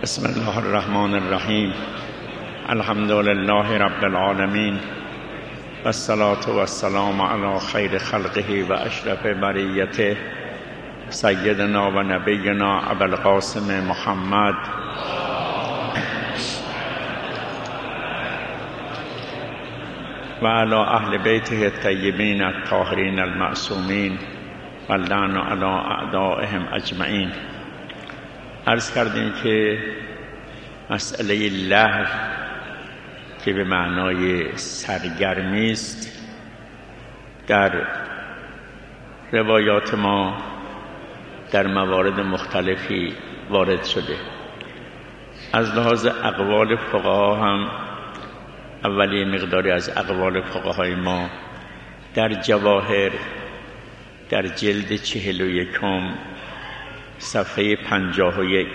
بسم الله الرحمن الرحیم. الحمد لله رب العالمین و الصلاة و السلام علی خیر خلقه و اشرف بریته سیدنا و نبینا ابوالقاسم محمد و علی اهل بیته الطیبین الطاهرین المعصومین و اللعن علی اعدائهم اجمعین. عرض کردیم که مسئله لهو که به معنای سرگرمی است در روایات ما در موارد مختلفی وارد شده. از لحاظ اقوال فقها هم اولی مقداری از اقوال فقهای ما در جواهر در جلد 41 صفحه 51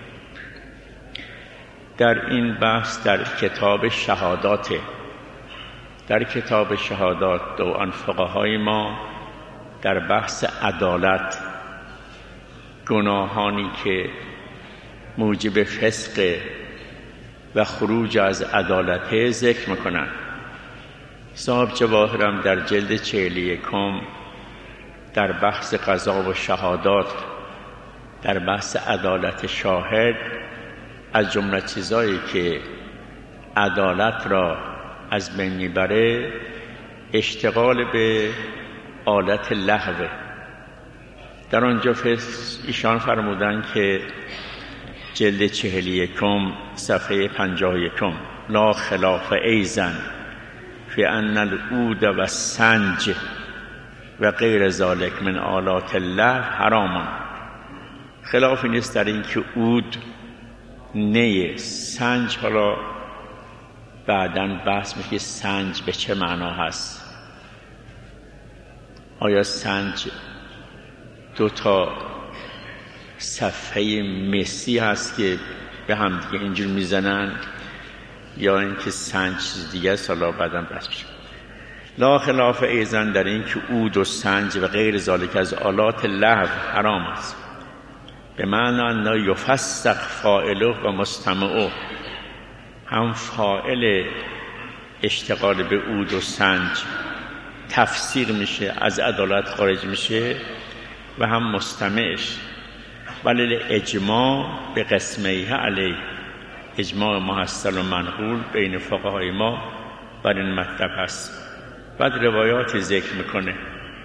در این بحث در کتاب شهادات در کتاب شهادات دوان فقهای ما در بحث عدالت گناهانی که موجب فسق و خروج از عدالت ذکر میکنن. صاحب جواهرم در جلد 41 در بحث قضا و شهادات در بحث عدالت شاهد از جمله چیزایی که عدالت را از بین میبره اشتغال به آلت لهو. در آنجا ایشان فرمودن که جلد 41 صفحه 51 لا خلاف ایزن فی ان العود و السنج و غیر ذالک من آلات اللهو حرامان. خلافی نیست در این که عود، نی، سنج، حالا بعداً بحث میشه سنج به چه معنا هست. آیا سنج دو تا صفحه مسی هست که به هم دیگه اینجور میزنن یا اینکه سنج چیز دیگه است؟ حالا بعداً بحث میشه. لا خلاف ایزن در این که عود و سنج و غیر ذالک از آلات لهو حرام است، به معنی ان یفسق فاعله و مستمعه. هم فاعل اشتغال به عود و سنج تفسیر میشه، از عدالت خارج میشه، و هم مستمعش. ولی اجماع به قسمیه علیه، اجماع محصل و منقول بین فقهای ما بر این مطلب هست. بعد روایاتی ذکر میکنه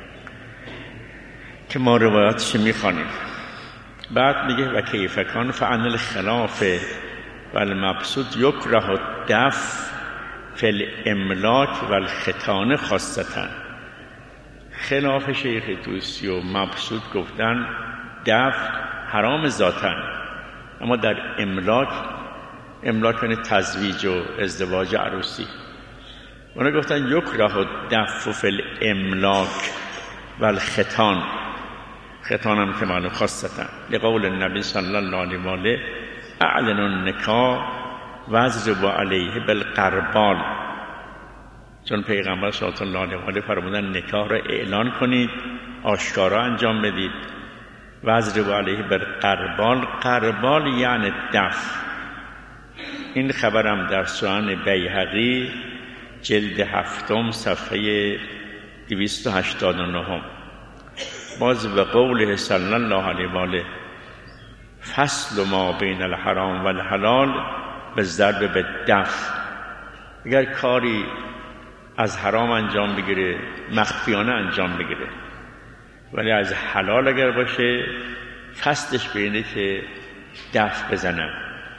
که ما روایاتش میخوانیم. بعد میگه و کیف کان فعن الخلاف و المبسوط یکره الدف فی الاملاک و الختان خاصتا. خلاف شیخ طوسی و مبسوط گفتن دف حرام ذاتن، اما در املاک یعنی تزویج و ازدواج عروسی. اونا گفتن یکره الدف فی الاملاک و الختان، ختان هم که معلوم خاصتا لقول النبی صلی الله علیه و آله اعلن النکاح واضربوا علیه بالقربال. چون پیغمبر صلی الله علیه و آله فرمودن نکاح را اعلان کنید، آشکارا انجام بدید. واضربوا علیه بالقربال، قربال یعنی دف. این خبرم در سنن بیهقی جلد 7 صفحه 289. باز به قوله صلی الله علیه و آله فصل ما بین الحرام و الحلال به ضرب به دف. اگر کاری از حرام انجام بگیره مخفیانه انجام بگیره، ولی از حلال اگر باشه فصلش بینه که دف بزنن.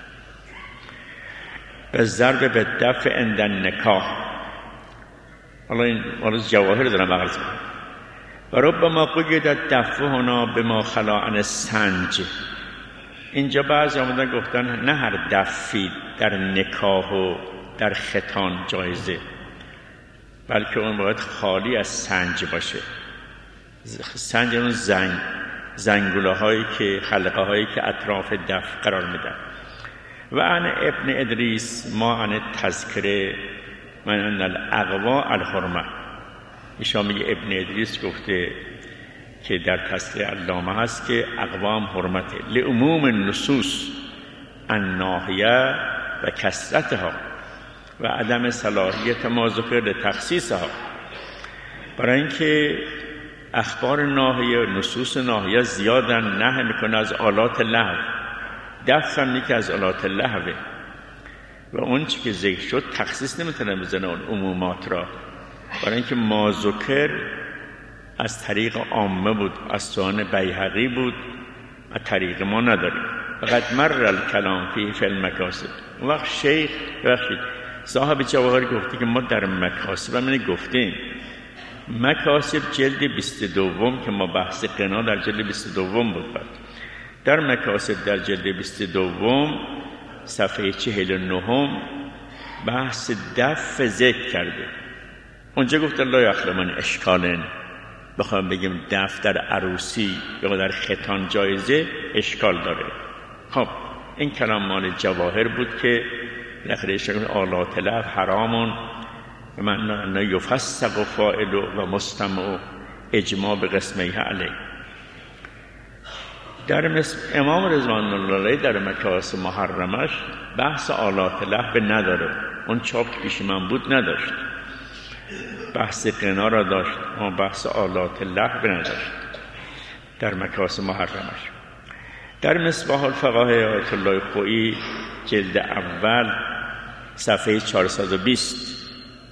به ضرب به دف عند النکاح. حالا این مالوز جواهر دارم بغل کنم. و ربما قید دفع هنا به ما خلا عن السنج. اینجا بعضی آمدن گفتن نه هر دفعی در نکاح و در ختان جایزه، بلکه اون باید خالی از سنج باشه. سنج اون زنگوله هایی که خلقه هایی که اطراف دفع قرار میدن. و عن ابن ادریس ما عن تذکره من ان الاقوا الحرمه. ایشان میگه ابن ادریس گفته که در تصریح علامه هست که اقوام حرمته لعموم النصوص، الناهیه و کثرتها و عدم صلاحیت ما ذکر تخصیصها، برای اینکه اخبار ناهیه و نصوص ناهیه زیادن نهی میکنه از آلات لهو. دف هم یکی از آلات لهوه و اون چی که ذکر شد تخصیص نمیتونه بزنه اون عمومات را، برای اینکه ما ذکر از طریق عامه بود، از سوان بیهقی بود و طریق ما نداریم. فقط مر الکلام فی المکاسب. اون وقت شیخ صاحب جواهر گفته که ما در مکاسب همینه گفتیم. مکاسب جلد 22 که ما بحث قنا در جلد 22 بود. در مکاسب در جلد 22 صفحه 49 بحث دف ذکر کرده. اونجا گفت لا یخلو من اشکالن، بخوام بگیم دف در عروسی یا در ختان جایزه اشکال داره. خب این کلام مال جواهر بود که لخرش آلات لهو حرامون و من یفسق فاعل و مستمع اجماع به قسمیه علیه. در امام رضوان الله علیه در مکاسب محرمش بحث آلات لهو نداره. اون چاپ که پیش من بود نداشت، بحث قنا را داشت اما بحث آلات لهو نداشت در مکاسب محرمش. در مصباح الفقاهه آیت الله خویی جلد اول صفحه 420،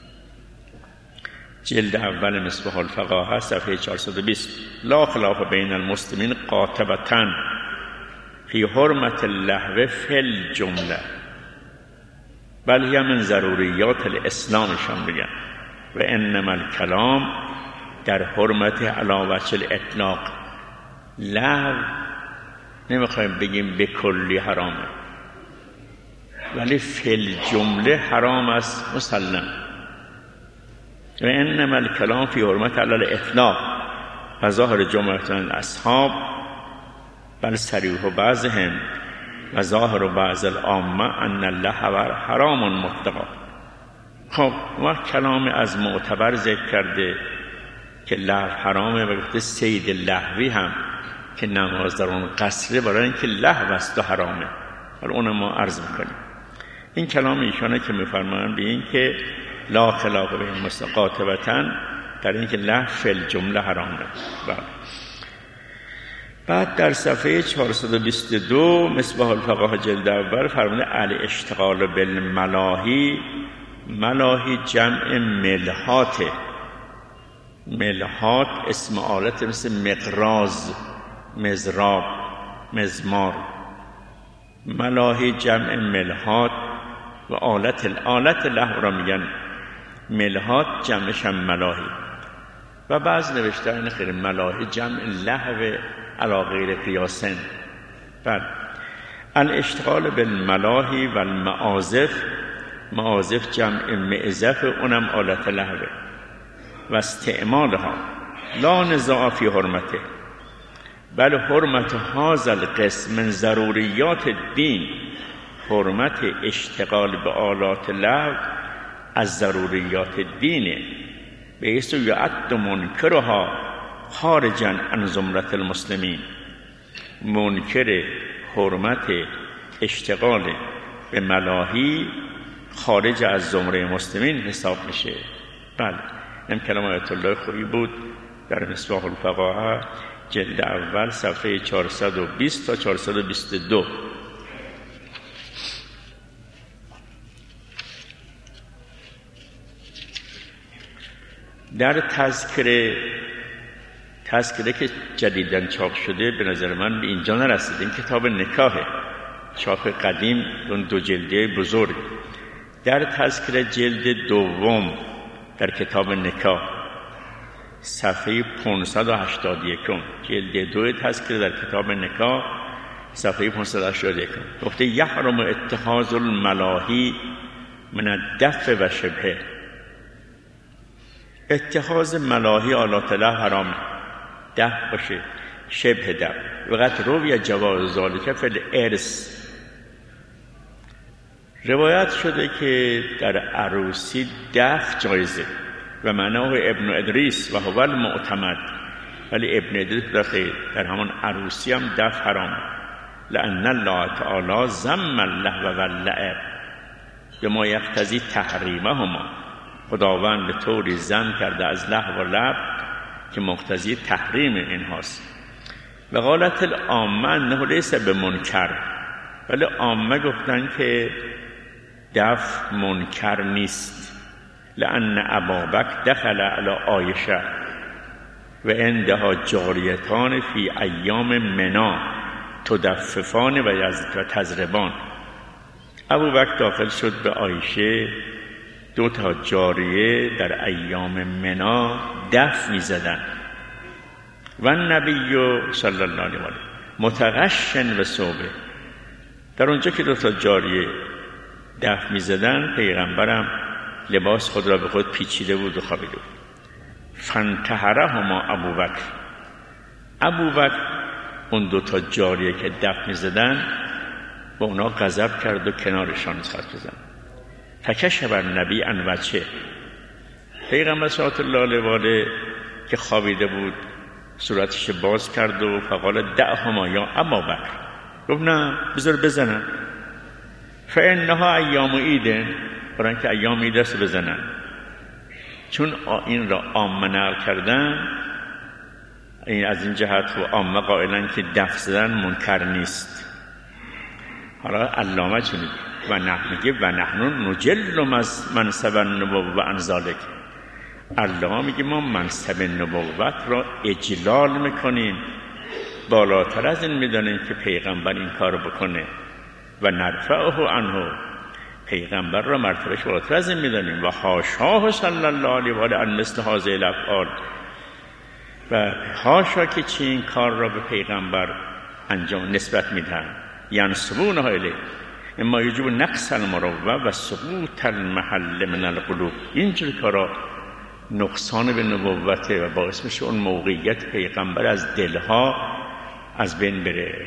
جلد اول مصباح الفقاهه صفحه 420: لا خلاف بین المسلمین قاطبة فی حرمت اللهو فی الجمله بل هی من ضروریات الاسلامشان بگن و انما الکلام در حرمت علی وجه الاطلاق. لهو نمیخوایم بگیم به کلی حرامه، ولی فی الجمله حرام است مسلم. و انما الکلام فی حرمت علی الاطلاق و ظاهر جمعه الاصحاب بل صریح بعضهم و ظاهر بعض العامه ان اللهو حرام مطلقا. خب وقت کلام از معتبر ذکر کرده که لهو حرامه و گفته صید لهوی هم که نماز در اون قصره برای اینکه لهو است و حرامه. حالا اون ما عرض میکنیم. این کلام ایشانه که میفرمایند به این که لا خلاف بین مستقاطبتن در این که لهو فی الجمله حرامه. بعد در صفحه 422 مصباح الفقاهه جلد اول فرموده الاشتغال بالملاهی. ملاهی جمع ملحات. ملحات اسم آلت مثل مقراض، مزراب، مزمار. ملاهی جمع ملحات و آلت لهو را میگن ملحات، جمعش هم ملاهی. و بعض نوشتن خیلی ملاهی جمع لهو علی غیر قیاسن. بله. الاشتغال بالملاهی و المعازف. معازف جمع معزف، اونم آلت لهوه. و استعمالها لا نزاع فی حرمته بل حرمت هذا القسم من ضروریات الدین. حرمت اشتغال به آلات لهو از ضروریات دینه. بحیث یعد منکرها خارجا عن زمرة المسلمین. منکر حرمت اشتغال به ملاهی خارج از زمره مسلمین حساب میشه. بله این کلام آیت الله خویی بود در مصباح الفقاهه جلد اول صفحه 420 تا 422. در تذکره که جدیداً چاپ شده به نظر من به اینجا نرسید. این کتاب نکاهه، چاپ قدیم، اون 2 جلده بزرگ. در تذکره جلد دوم در کتاب نکاح صفحه 581، جلد 2 تذکره در کتاب نکاح صفحه 581 گفته یحرم اتخاذ الملاهی من الدف و شبهه. اتخاذ ملاهی آلات لهو حرام، دف باشه، شبه دف. وقت روی جواز ذالک فی الارث. روایت شده که در عروسی دف جایزه و معناه ابن ادریس و هو المعتمد، ولی ابن ادریس در همون عروسی هم دف حرامه. لأن الله تعالی ذم اللهو و اللعب بما یقتضی تحریمهما. خداوند به طوری ذم کرده از لهو و لعب که مقتضی تحریم اینهاست. و قالت العامه انه لیس بمنکر، ولی عامه گفتن که دف منکر نیست. لأن ابابکر دخل علی عایشه و عندها جاریتان فی ایام منا تدففان و تضربان. ابوبکر داخل شد به عایشه، 2 جاریه در ایام منا دف می زدن. و نبی صلی الله علیه و آله متغشن و صوبه، در اونجا که 2 جاریه دف می زدن، پیغمبرم لباس خود را به خود پیچیده بود و خوابیده بود. فانتحرهما ابوبکر اون 2 جاریه که دف می زدن با اونا غضب کرد و کنارشان خط بزن. فکشف النبی عن وجهه، پیغمبر صلی الله علیه و آله که خوابیده بود صورتش باز کرد و فقال دعهما یا ابابکر، گفت نه بذار بزنن. فانها ایام عید، برای که ایام عید است بزنن. چون این را عامه نقل کردن، این از این جهت و عامه قائلن که دف زدن منکر نیست. حالا علامه چی میگه؟ و میگه و نحن نجل منصب النبوة و عن ذلک. علامه میگه ما منصب نبوت را اجلال میکنیم، بالاتر از این میدانیم که پیغمبر این کار بکنه. و نرفعه عنه، پیغمبر را مرتبهش بالاتر از این میدانیم. و حاشاه صلی الله علیه و آله عن مثل هذه الافعال، و حاشا که چه این کار را به پیغمبر انجام نسبت میدن. ینسبونه الیه اما یجب نقص المروه و سقوط المحل من القلوب. اینجور کارا نقصان به نبوته و باعث میشه اون موقعیت پیغمبر از دلها از بین بره.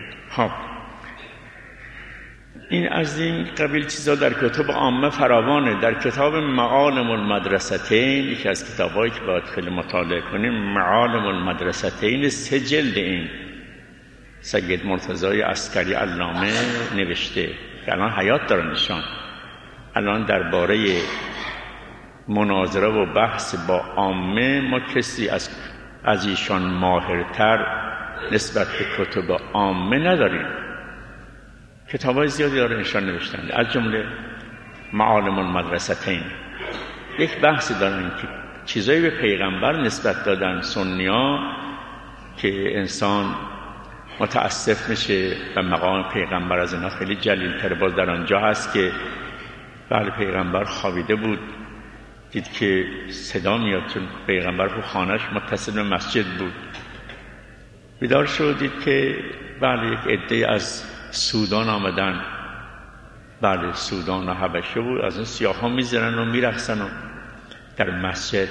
این از این قبیل چیزا در کتب عامه فراوانه. در کتاب معالم المدرستین، یکی از کتابایی که باید خیلی مطالعه کنیم، معالم المدرستین، 3 جلد، این سید مرتضی عسکری علامه نوشته که الان حیات دارنشان. الان درباره مناظره و بحث با عامه ما کسی از ایشان ماهرتر نسبت به کتب عامه نداریم. کتابای زیادی داره ایشان نوشتند، از جمله معالم المدرستین. یک بحثی دارن که چیزایی به پیغمبر نسبت دادن سنی‌ها که انسان متاسف میشه و مقام پیغمبر از اینا خیلی جلیل‌تر. باز در آنجا هست که بله پیغمبر خوابیده بود، دید که صدا میاد، چون پیغمبر تو خانه‌اش متصل به مسجد بود. بیدار شد، دید که بله یک عده از سودان آمدن. بله سودان و حبشه بود، از اون سیاها میزنن و میرقصن در مسجد.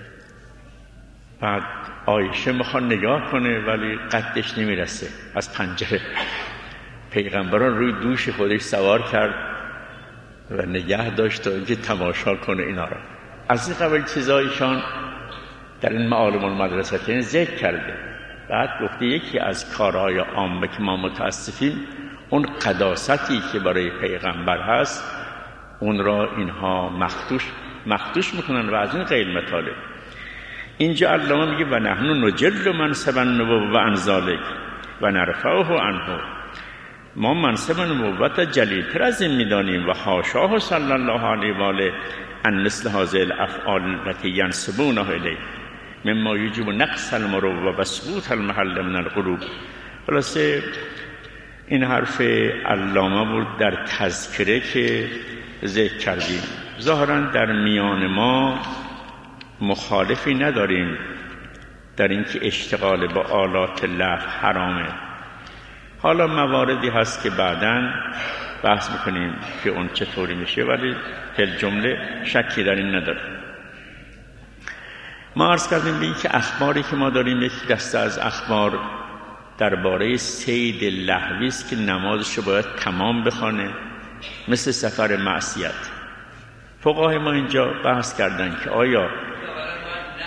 بعد عایشه میخواد نگاه کنه ولی قدش نمیرسه از پنجره. پیغمبران روی دوش خودش سوار کرد و نگه داشت تا اینکه تماشا کنه اینا را. از این قبل چیزایشان در این معالم المدرستین ذکر کرده. بعد گفته یکی از کارهای عامه که ما متاسفیم، اون قداستی که برای پیغمبر هست اون را اینها مخدوش میکنن و از این قیل مطالب. اینجا علامه میگه و نحن نجل منصب النبوة و عن ذلک و نرفعه عنه، ما منصب نبوت جلیل‌تر از این میدانیم. و حاشاه صلی الله علیه و آله عن مثل هذه الافعال التي ينسبونه الیه مما یجب نقص المروه و سقوط المحل من القلوب. خلاصه این حرف علامه بود در تذکره که ذکر کردیم. ظاهرا در میان ما مخالفی نداریم در اینکه اشتغال با آلات لهو حرامه. حالا مواردی هست که بعداً بحث میکنیم که اون چطوری میشه، ولی فی جمله شکی در این نداره. ما عرض کردیم به این که اخباری که ما داریم یک دسته از اخبار درباره صید لهوی است که نمازش رو باید تمام بخونه، مثل سفر معصیت. فقهای ما اینجا بحث کردن که آیا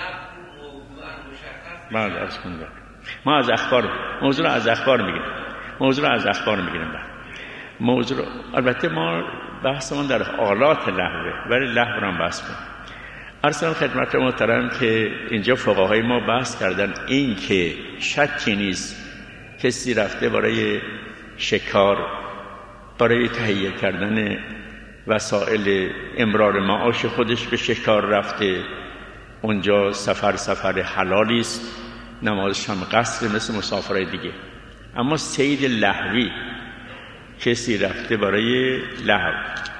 ما از اخبار موضوع از اخبار میگیم. موضوع رو از اخبار میگیرم. موضوع البته ما بحثمون در حالات لهوه، ولی لهو رو هم بحث کنیم. ارسلم خدمت محترم که اینجا فقهای ما بحث کردن این که شکی نیست کسی رفته برای شکار، برای تهیه کردن وسایل امرار معاش خودش به شکار رفته، اونجا سفر حلالی است، نمازش هم قصر مثل مسافرای دیگه. اما صید لهوی، کسی رفته برای لهو،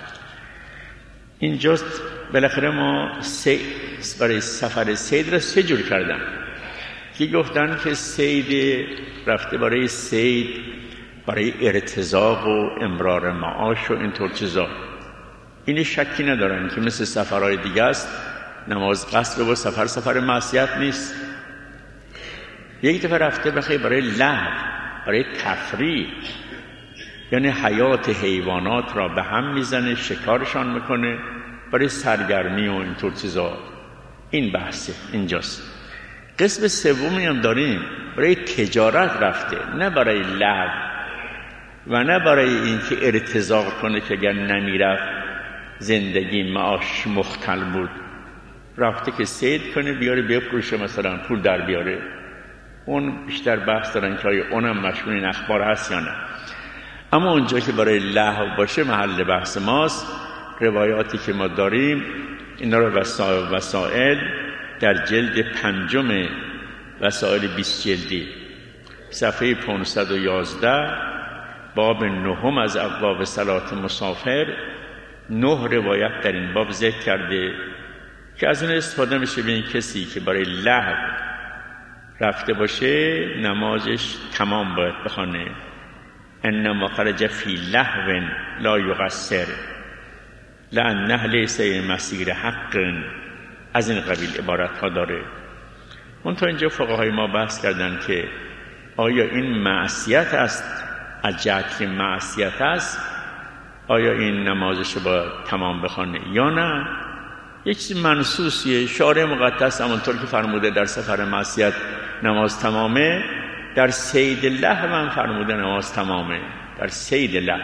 اینجاست بالاخره ما برای سفر صید را 3 جور کردن که گفتن که صید رفته برای صید، برای ارتزاق و امرار معاش و اینطور چیزا، این شکی ندارن که مثل سفرهای دیگه است، نماز قصر و سفر معصیت نیست. یک دفعه رفته برای لهو، برای تفریح، یعنی حیات حیوانات را به هم میزنه، شکارشان میکنه برای سرگرمی و اینطور چیزا. این بحثه اینجاست. قسم سومی هم داریم، برای تجارت رفته، نه برای لهو و نه برای اینکه ارتزاق کنه که اگر نمیرفت زندگی معاش مختل بود، رفته که صید کنه بیاره بفروشه، مثلا پول در بیاره. اون بیشتر بحث دارن که آیا اونم مشمول این اخبار هست یا نه. اما اونجا که برای لهو باشه محل بحث ماست. روایاتی که ما داریم اینا رو وسائل در جلد 5 وسائل 20 جلدی صفحه 511 باب 9 از ابواب صلات مسافر 9 روایت در این باب ذکر کرده که از اون استفاده میشه به این کسی که برای لهو رفته باشه نمازش تمام باید بخونه. انما خرج فی لهو لا یقصر لانه لیس مسیر حق، از این قبیل عبارت ها داره. منتها اینجا فقهای ما بحث کردن که آیا این معصیت است، از جهت که معصیت است آیا این نمازش رو باید تمام بخونه یا نه. یک چیز منصوصیه، شارع مقدس همونطور که فرموده در سفر معصیت نماز تمامه، در صید لهو هم فرموده نماز تمامه. در صید لهو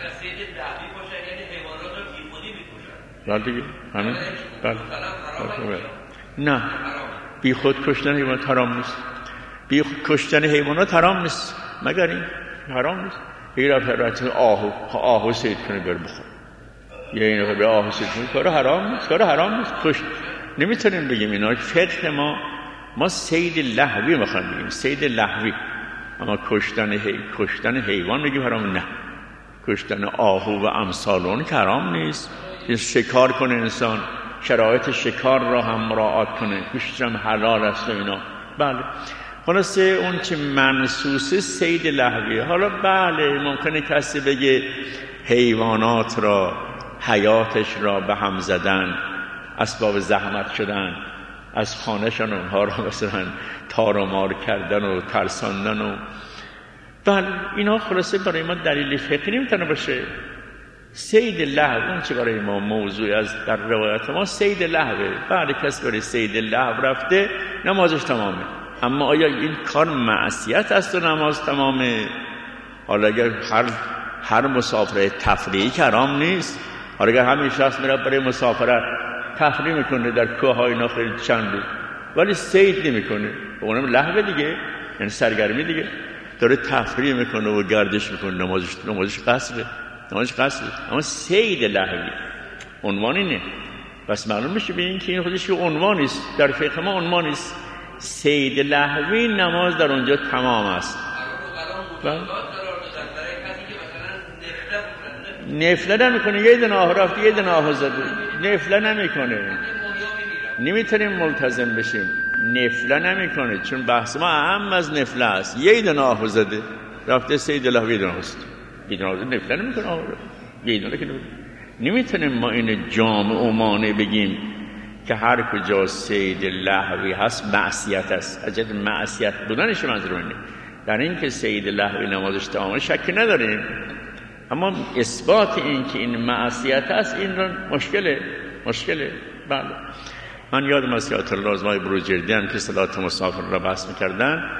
بله دیگه همین بله. نه، بی خود کشتن حیوانات حرام نیست. بی خود کشتن حیوانات حرام نیست، مگر این حرام نیست. یه رفت آهو صید کنه بر بخور، یا این رو به آهو صید کنه، کار حرام نیست. کار حرام نیست. کشت نمیتونیم بگیم اینا. فقه ما صید لهوی میخوایم بگیم، صید لهوی. اما کشتن حیوان بگیم حرام نه. کشتن آهو و امثالون که حرام نیست. شکار کنه انسان، شرایط شکار را هم مراعات کنه، گوشتش هم حلال است و اینا. بله، خلاصه اون چه منصوصه صید لهویه. حالا بله ممکنه کسی بگه حیوانات را، حیاتش را به هم زدن، اسباب زحمت شدن، از خانهشان اونها را مثلا تار و مار کردن و ترساندن و بله اینا خلاصه برای ما دلیل فقهی نمیتونه باشه. صید لهو اون چه برای ما موضوع از در روایت ما صید لهوه. بله کسی برای صید لهو رفته نمازش تمامه. اما آیا این کار معصیت است و نماز تمامه؟ حالا اگر هر مسافر تفریحی که حرام نیست، حالا اگر همین شخص میره برای مسافرت تفریح میکنه در کوههای اینا خیلی چند روز، ولی صید نمیکنه، اونم لهو دیگه، یعنی سرگرمی دیگه، داره تفریح میکنه و گردش میکنه، نمازش قصره. اما صید لهوی عنوان اینه. پس معلوم میشه به این که این خودش عنوانی است، در فقه ما عنوانی است. صید لهوی نماز در اونجا تمام است. نفله نمیکنه، یه دونه آه رفت یه دونه آه زده، نفله نمیکنه. نمیتونیم ملتزم بشیم، نفله نمیکنه، چون بحث ما اهم از نفله است. یه دونه آه زده رفته صید لهوی دونه است، بیدنازه نفله نمیکنه، یه دونه که نمیتونیم ما این جامع و مانع بگیم که هر کجا صید لهوی هست معصیت است. از جهت معصیت بودنش منظور اینه. در این که صید لهوی نمازش تمامه شکی نداریم، اما اثبات این که این معصیت است این را مشکله. بله من یادم از که آیت الله آزمای بروجردی هم که صلات مسافر را بحث میکردن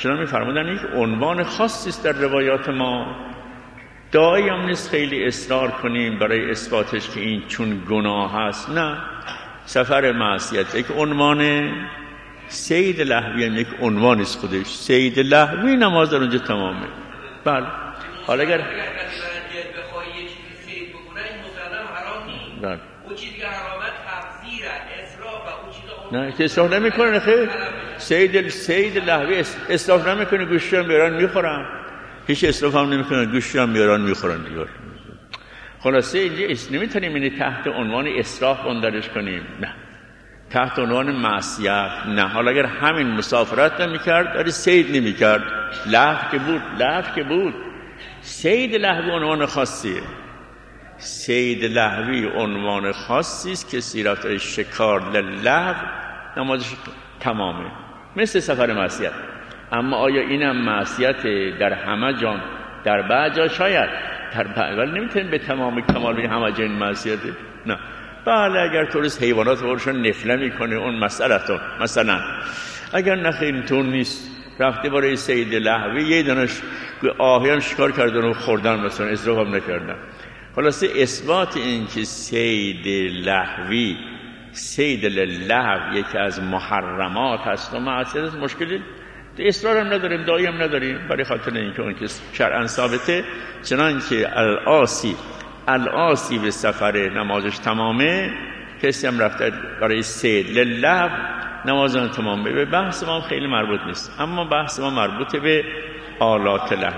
چون می‌فرمودن یک عنوان خاصی است در روایات ما، داعی هم نیست خیلی اصرار کنیم برای اثباتش که این چون گناه هست. نه، سفر معصیت یک عنوان، سید لهوی هم یک عنوان است خودش. سید لهوی نماز در اونجا تمامه. بله. حالا اگر بخوای یه چیزی سید بکنه این مسلم حرام نیست. بله. اون چیزی که حرامت تفسیر اسراف و اون چیزا نه که اصلاح نمیکنه. خیر سید لهوی اصلاح نمیکنه، گوشتی هم میارن میخورن، هیچ اصلاح هم نمیکنه، گوشتی هم میارن میخورن دیگه. خلاصه اینجا نمیتونیم اینی تحت عنوان اصلاح بندرش کنیم، نه تحت عنوان معصیت نه. حالا اگر همین مسافرت نمیکرد داری سید نمیکرد، لهو که بود. سید لهوی عنوان خاصیه. سید لهوی عنوان خاصی است که سیرت شکار للهو نمازش تمامه، مثل سفر معصیت. اما آیا اینم معصیت در همه جا؟ در بعض جا شاید، ولی نمیتونیم به تمام کمال به همه جا این معصیته. نه. بله اگر طورست حیوانات بارشون نفله میکنه اون مسئلتون، مثلا اگر نخیر اینطور نیست، رفته برای سید لهوی یه دانش آهیان شکار کردن و خوردن، مثلا اصراف هم نکردن. خلاصه اثبات این که سید لهوی، سید للهو یکی از محرمات هست و معصیت است، مشکلی اصرار هم نداریم، داعی هم نداریم، برای خاطر اینکه اون که شرعاً ثابته. چنانکه العاصی به سفر نمازش تمامه، کسی هم رفته برای سید للهو نمازش تمامه. به بحث ما خیلی مربوط نیست، اما بحث ما مربوط به آلات لهو.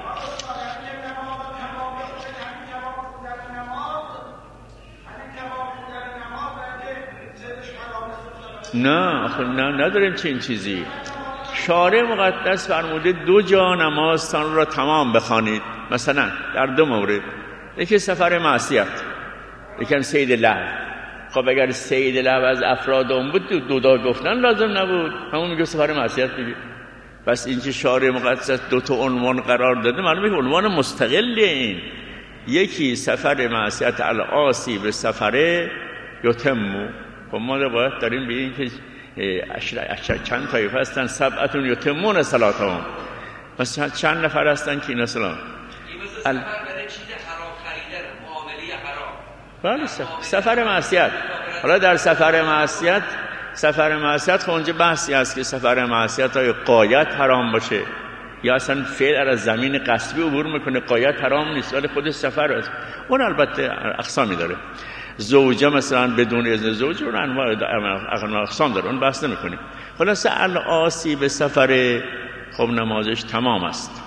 نه آخه نداریم چنین چیزی. شارع مقدس فرموده 2 جا نمازتان را تمام بخوانید، مثلا در 2 مورد، یکی سفر معصیت، یکی سید لهو. خب اگر سید لهو از افراد اون بود 2 تا گفتن لازم نبود، همون میگه سفر معصیت دیگه. پس این که شارع مقدس 2 تا عنوان قرار داده معلومه که عنوان مستقل این. یکی سفر معصیت العاصی به سفر یتمو. خب ما روایت داریم به این که چند طایفه هستن، 7 یتمون صلاتهم، پس چند نفر هستن که اینا سلام سفر برای چیز حرام خریدن، معامله حرام. بله سفر معصیت. حالا در سفر معصیت خب اونجا بحثی هست که سفر معصیت های قایت حرام باشه یا اصلا فعل از زمین قصبی عبور میکنه، قایت حرام نیست ولی خود سفر است. اون البته اقسامی داره. زوجه مثلا بدون اذن زوج، اون انواع اقسام داره، اون بحث نمی‌کنیم. خلاصه العاصی به سفر خب نمازش تمام است.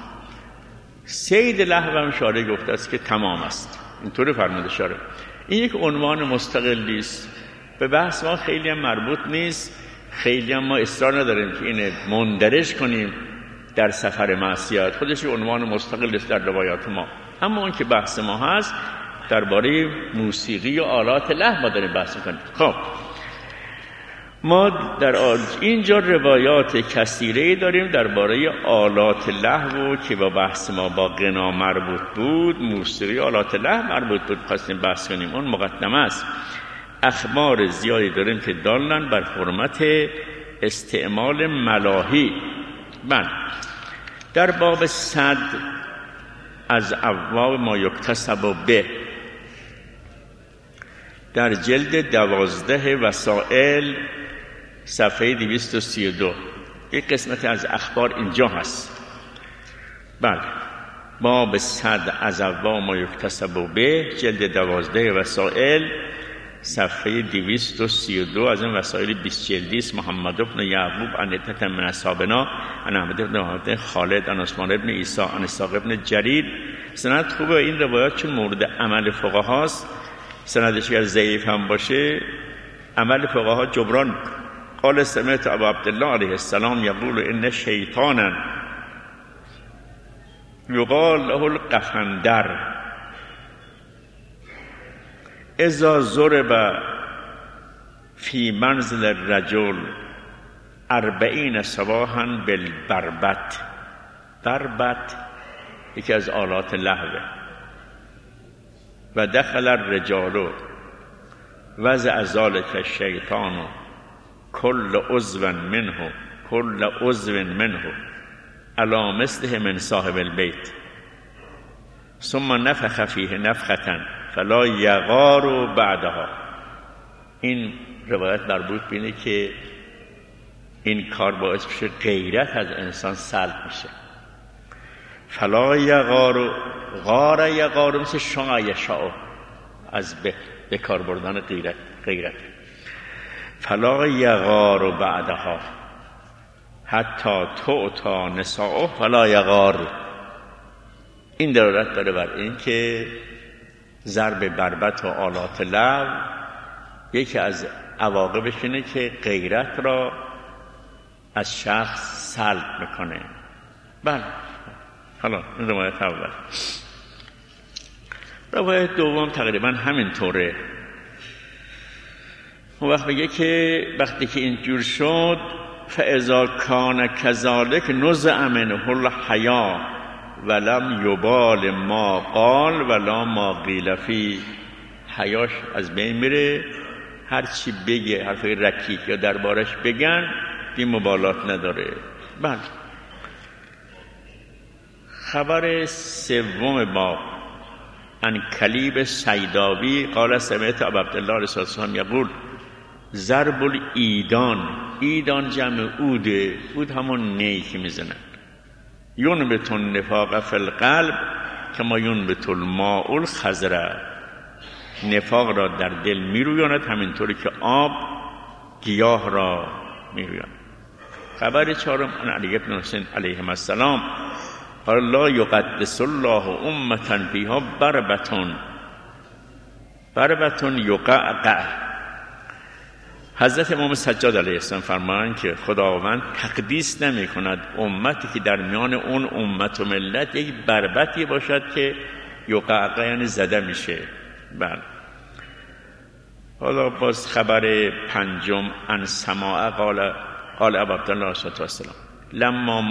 سید لهو هم شارع گفته است که تمام است، اینطوری فرموده شارع. این یک عنوان مستقلی است، به بحث ما خیلی هم مربوط نیست، خیلی هم ما اصرار نداریم که اینه مندرج کنیم در سفر معصیت، خودش عنوان مستقل است در روایات ما. اما اون که بحث ما هست درباره موسیقی و آلات لهو ما داریم بحث می‌کنیم. خب ما در اینجا روایات کثیره داریم درباره آلات لهو که با بحث ما با غنا مربوط بود، موسیقی آلات لهو مربوط بود، خواستیم بحث کنیم. اون مقدمه است. اخبار زیادی داریم که دالن بر حرمت استعمال ملاهی. من در باب 100 از ابواب ما یکتسب به، در جلد 12 وسائل صفحه 232 یک قسمت از اخبار اینجا هست. بله، باب 100 از ابواب ما یکتسب به، جلد 12 وسائل صفحه 232 از این وسائل 20 جلدی است. محمد بن یعقوب عن عدة من اصحابنا عن احمد بن محمد خالد عن عثمان بن عیسی عن اسحاق بن جریر. سند خوبه این روایات چون مورد عمل فقها است، سندش اگر ضعیف هم باشه عمل فقها جبران. قال سمعت ابو عبدالله علیه السلام یقول ان شیطانا یقال له القفندر اذا ضرب فی منزل الرجل 40 صباحا بالبربط. بربط یکی از آلات لهوه. و دخل الرجال وضع ذلك الشیطان كل عضو منه علی مثله من صاحب البیت ثم نفخ فیه نفخة فلا یغار بعدها. این روایت مربوط به اینه که این کار باعث میشه غیرت از انسان سلب میشه. فلا یغار، غار یغار مثل شاع یشاء، از به کار بردن غیرت. فلا یغار بعدها حتی تعطا نساء فلا یغار. این دلالت داره بر این که ضرب بربط و آلات لهو یکی از عواقبش اینه که غیرت را از شخص سلب میکنه. بله. حالا این روایت اول. روایت دوم تقریبا همینطوره. اون وقت بگه که وقتی که اینجور شد فاذا کان کذالک نزع منه الحیا ولم یبال ما قال ولا ما قیل فی. حیاش از بین میره، هر چی بگه، حرفای رکیک یا دربارش بگن بی مبالات نداره. بله. خبر سوم باب عن کلیب سیداوی قال سمعت ابا عبدالله علیه السلام یقول ضرب الایدان. ایدان جمع اوده، اود همون نی که میزنن. ینبت النفاق فی القلب کما ینبت الماء الخضر. نفاق را در دل میرویاند همینطوری که آب گیاه را میرویاند. خبر چهارم عن علی بن حسین علیه السلام قال لا یقدس الله امة فیها بربتون یقعقع. حضرت امام سجاد علیه السلام فرمایند که خداوند تقدیس نمی کند امتی که در میان اون امت و ملت یک بربتی باشد که یقعقع یعنی زده میشه. بله. حالا باز خبر پنجم عن سماع قال ابو عبدالله علیه السلام لما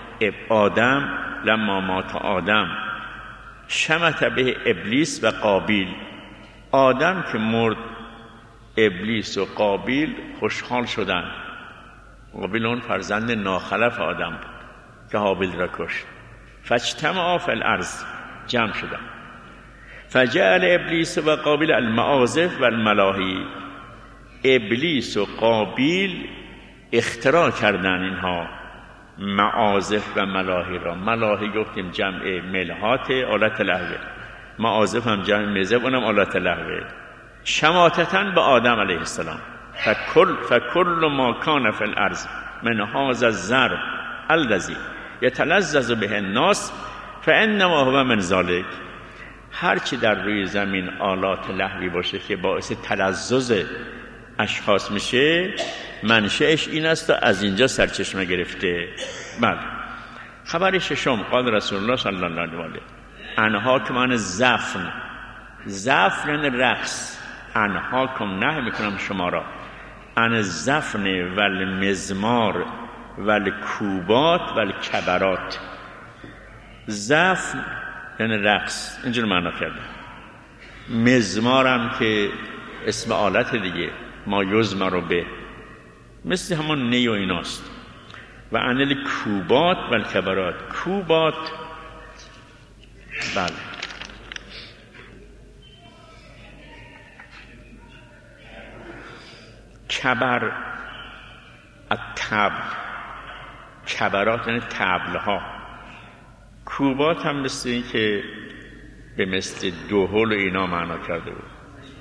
مات آدم شمت به ابلیس و قابیل. آدم که مرد ابلیس و قابیل خوشحال شدن. قابیل اون فرزند ناخلف آدم بود که حابیل را کشت. فاجتمعا فی الارض، جمع شدن. فجعل ابلیس و قابیل المعازف و الملاهی. ابلیس و قابیل اختراع کردن اینها معازف و ملاهی را. ملاهی گفتیم جمع ملهات، آلت لهوه. معازف هم جمع مزف، اونم آلت لهوه. شماتتن به آدم علیه السلام. فکل ما کان فی الارض من هذا الضرب الذی یتلذذ به الناس فانما هو من ذلک. هر چی در روی زمین آلات لهوی باشه که باعث تلذذ اشخاص میشه، منشأش این است و از اینجا سرچشمه گرفته. بله. خبر ششم قال رسول الله صلی الله علیه و آله انهاکم عن الزفن. زفن یعنی رقص. انهاکم نهی میکنم شما را عن الزفن و المزمار و الکوبات و الکبرات. زفن یعنی رقص، اینجور معنا کرده. مزمارم که اسم آلت دیگه، ما یزمر به، مثل همون نی و ایناست. و عن الکوبات و الکبرات. کوبات بله کبر الطبل. کبرات یعنی طبل ها. کوبات هم مثل این که به مثل دوحل و اینا معنا کرده بود.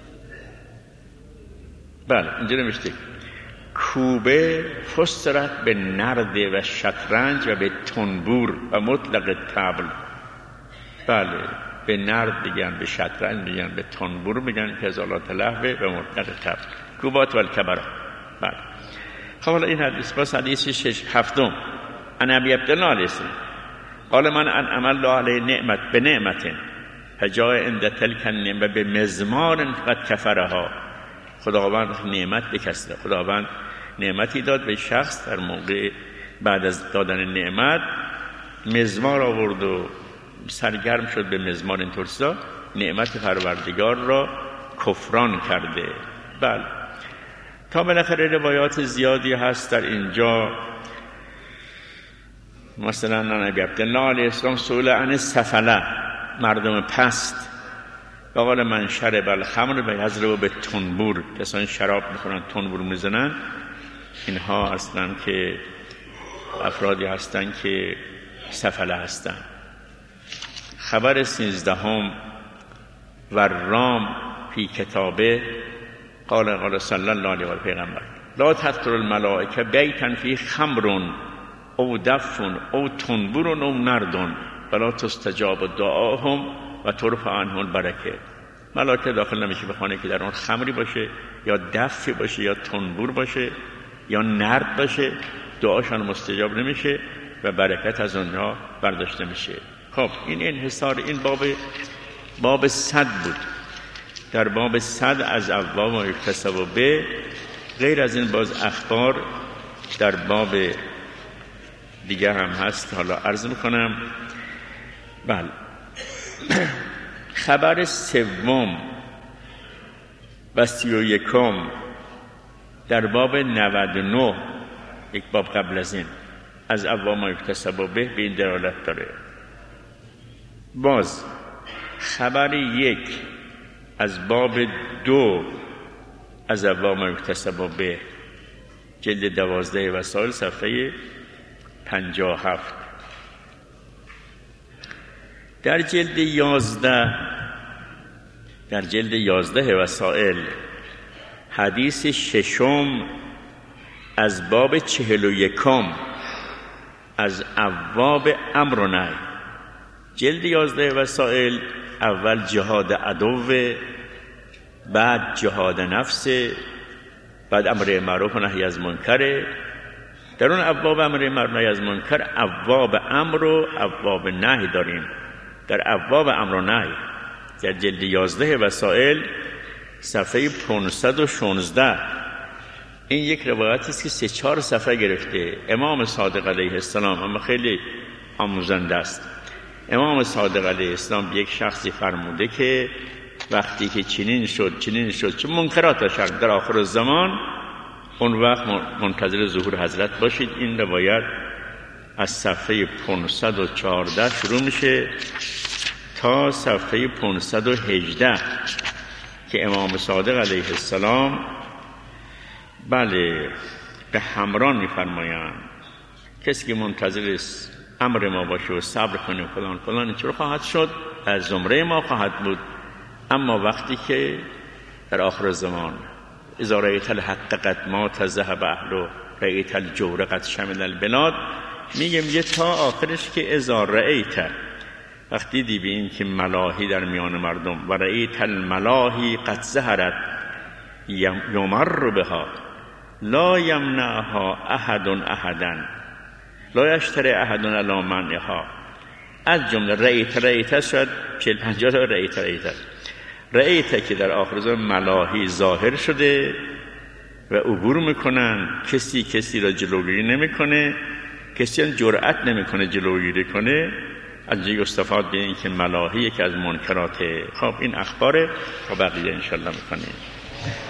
بله اینجا نمیشته کوبه فسرت به نرد و شطرنج و به تنبور و مطلق طبل. بله به نرد بگن، به شطرنج بگن، به تنبور بگن که از آلات لهوه و مطلق طبل. کوبات و الکبرات. بله. خب حالا این حدیث باز حدیث هفتم عن ابی عبدالله علیه السلام قال من انعم الله علیه نعمت به نعمت فجاء عند تلک النعمه به مزمار فقط کفرها. خداوند نعمت بکسته. خداوند نعمتی داد به شخص، در موقع بعد از دادن نعمت مزمار آورد و سرگرم شد به مزمار. این طورسا نعمت پروردگار را کفران کرده. بله. تا بالاخره روایات زیادی هست در اینجا مثلا نبی عبدالله علیه السلام سئل عن السفله، مردم پست، و قال من شرب الخمر بیضرب بالتنبور، کسانی شراب میخورن تنبور میزنن، اینها اصلا که افرادی هستن که سفله هستن. خبر 13 و رام فی کتابه قال صلی الله علیه و پیغمبر لا تدخل الملائکه بیتا فی خمر او دفن او تنبور او نردون ولا تستجاب دعاهم و ترفع عنهم البرکه. ملائکه داخل نمیشه به خانه که در اون خمری باشه یا دفی باشه یا تنبور باشه یا نرد باشه، دعاشان مستجاب نمیشه و برکت از اونها برداشته میشه. خب این انحصار این باب 100 بود. در باب 100 از ابواب ما یکتسب به، غیر از این باز اخبار در باب دیگه هم هست، حالا عرض میکنم. بله. خبر 3 و 31 در باب 99، یک باب قبل از این، از ابواب ما یکتسب به این دلالت داره. باز خبر 1 از باب 2 از ابواب ما یکتسب به، جلد 12 وسائل صفحه 57. در جلد 11 وسائل حدیث 6 از باب 41 از ابواب امر و نهی. جلد 11 وسائل اول جهاد عدو، بعد جهاد نفس، بعد امر معروف و نهی از منکر. در اون ابواب امر معروف و نهی از منکر ابواب امر و ابواب نهی داریم. در ابواب امر و نهی در جلد 11 وسائل صفحه 516 این یک روایتی است که 3-4 صفحه گرفته. امام صادق علیه السلام، اما خیلی آموزنده است، امام صادق علیه السلام یک شخصی فرموده که وقتی که چنین شد چه منکرات شد در آخر الزمان، اون وقت منتظر ظهور حضرت باشید. این روایت از صفحه 514 شروع میشه تا صفحه 518 که امام صادق علیه السلام بله به همران میفرمایند کسی که منتظر امر ما باشه و صبر کنه فلان فلان اینطور خواهد شد، از زمره ما خواهد بود. اما وقتی که در آخر زمان اذا رأیت الحق قد مات ذهب اهله رأیت الجور قد شمل البلاد، میگه تا آخرش که اذا رأیت، وقتی دیدی که ملاهی در میان مردم، و رأیت الملاهی قد ظهرت یمر بها لا یمنعها احد احدا لا یشتری احد علی منعها. از جمله رأیت شاید 40-50 تا رأیت که در آخر زمان ملاهی ظاهر شده و عبور میکنن، کسی را جلوگیری نمیکنه، کسی هم جرأت نمیکنه جلوگیری کنه. از جای استفاده این که ملاهی یکی از منکرات. خب این اخباره و بقیه انشالله میکنیم.